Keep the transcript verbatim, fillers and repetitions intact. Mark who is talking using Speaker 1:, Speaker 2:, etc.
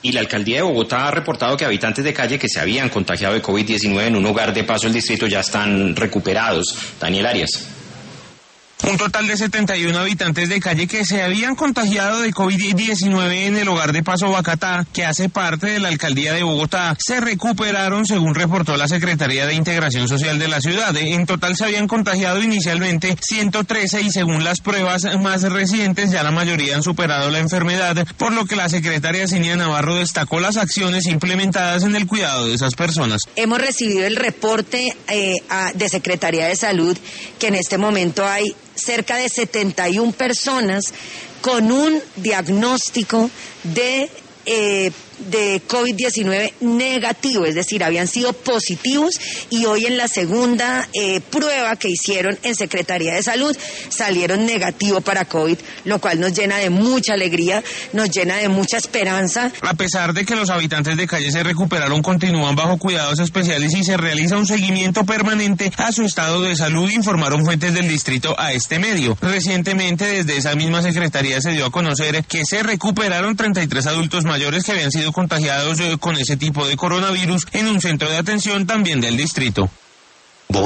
Speaker 1: Y la alcaldía de Bogotá ha reportado que habitantes de calle que se habían contagiado de COVID diecinueve en un hogar de paso del distrito ya están recuperados. Daniel Arias.
Speaker 2: Un total de setenta y uno habitantes de calle que se habían contagiado de COVID diecinueve en el hogar de Paso Bacatá, que hace parte de la alcaldía de Bogotá, se recuperaron según reportó la Secretaría de Integración Social de la ciudad. En total se habían contagiado inicialmente ciento trece y según las pruebas más recientes ya la mayoría han superado la enfermedad, por lo que la secretaria Cinia Navarro destacó las acciones implementadas en el cuidado de esas personas.
Speaker 3: Hemos recibido el reporte eh, a, de Secretaría de Salud que en este momento hay cerca de setenta y una personas con un diagnóstico de, eh, de COVID diecinueve negativo, es decir, habían sido positivos y hoy en la segunda eh, prueba que hicieron en Secretaría de Salud salieron negativo para COVID, lo cual nos llena de mucha alegría, nos llena de mucha esperanza.
Speaker 2: A pesar de que los habitantes de calle se recuperaron, continúan bajo cuidados especiales y se realiza un seguimiento permanente a su estado de salud, informaron fuentes del distrito a este medio. Recientemente, desde esa misma secretaría se dio a conocer que se recuperaron treinta y tres adultos mayores que habían sido contagiados con ese tipo de coronavirus en un centro de atención también del distrito.